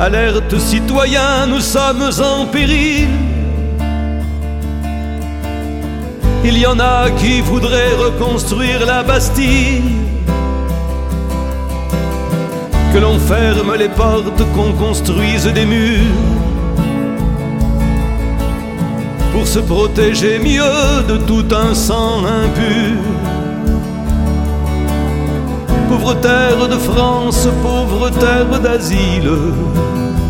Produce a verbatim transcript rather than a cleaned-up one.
Alerte citoyens, nous sommes en péril. Il y en a qui voudraient reconstruire la Bastille. Que l'on ferme les portes, qu'on construise des murs pour se protéger mieux de tout un sang impur. Pauvre terre de France, pauvre terre d'asile,